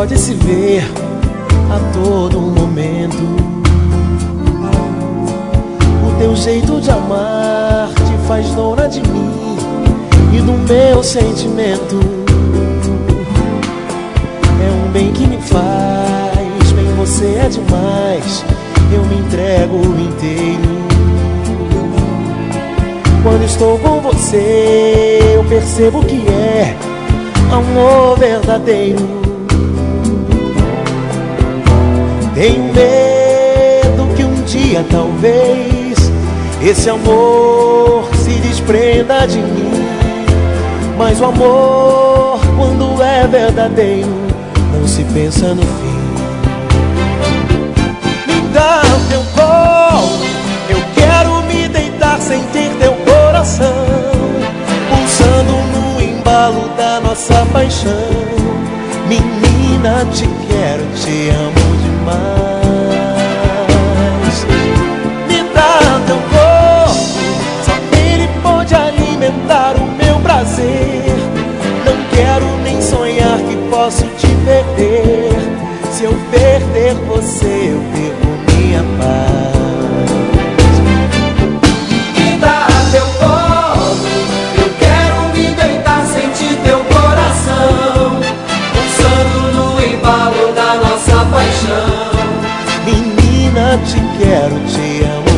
pode se ver a todo momento. O teu jeito de amar te faz dona de mim e do meu sentimento. É um bem que me faz bem, você é demais, eu me entrego inteiro. Quando estou com você, eu percebo que é amor verdadeiro. Tenho medo que um dia talvez esse amor se desprenda de mim, mas o amor, quando é verdadeiro, não se pensa no fim. Me dá o teu colo, eu quero me deitar, sentir teu coração pulsando no embalo da nossa paixão. Menina, te quero, te amo demais. Me dá teu corpo, só ele pode alimentar o meu prazer. Não quero nem sonhar que posso te perder. Se eu perder você, eu perco minha paz. Me dá teu colo, eu quero me deitar, sentir teu coração pulsando no embalo da nossa paixão. Menina, te quero, te amo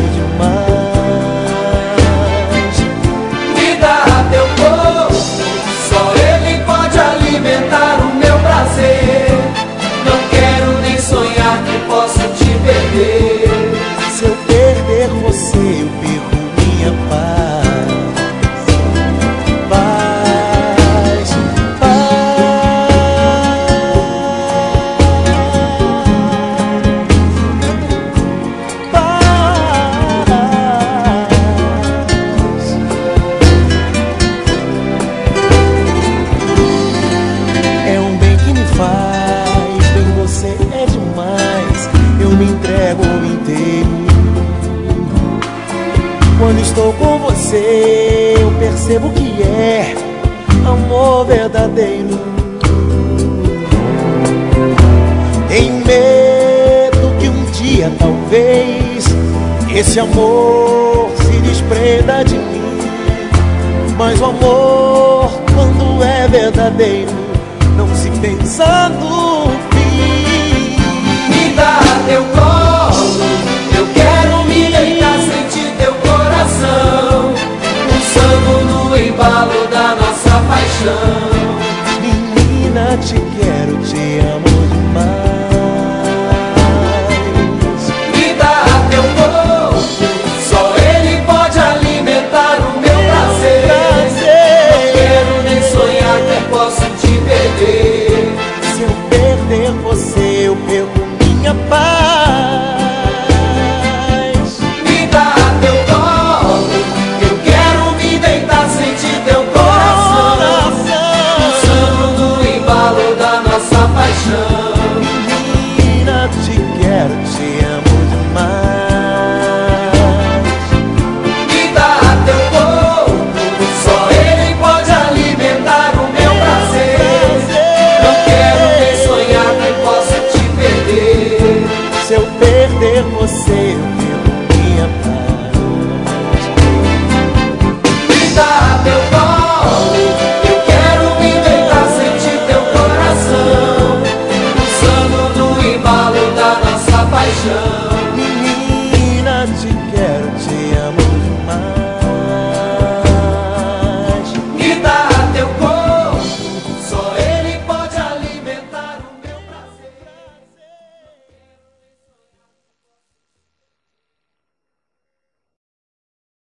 demais. Me dá teu corpo, só ele pode alimentar o meu prazer. Não quero nem sonhar que posso te perder. Se eu perder você, eu perco minha paz. Paz, é um bem que me faz bem, você é demais, eu me entrego inteiro. Quando estou com você, eu percebo que é amor verdadeiro. Tenho medo que um dia talvez esse amor se desprenda de mim, mas o amor, quando é verdadeiro, não se pensa no fim. Me dá teu colo, eu quero me deitar, sentir teu coração pulsando no embalo da nossa paixão. Menina, te quero, te amo demais. Me dá teu corpo, só ele pode alimentar o meu prazer. Não quero nem sonhar que posso te perder. Se eu perder você, eu perco minha paz. Me dá teu colo, eu quero me deitar, sentir teu coração pulsando no embalo da nossa paixão. Menina, te quero, te amo demais. Me dá teu corpo, só ele pode alimentar o meu prazer. Não quero nem sonhar que posso te perder. Se eu perder você, eu perco minha paz. Me dá teu colo, eu quero me deitar, sentir teu coração pulsando no embalo da nossa paixão.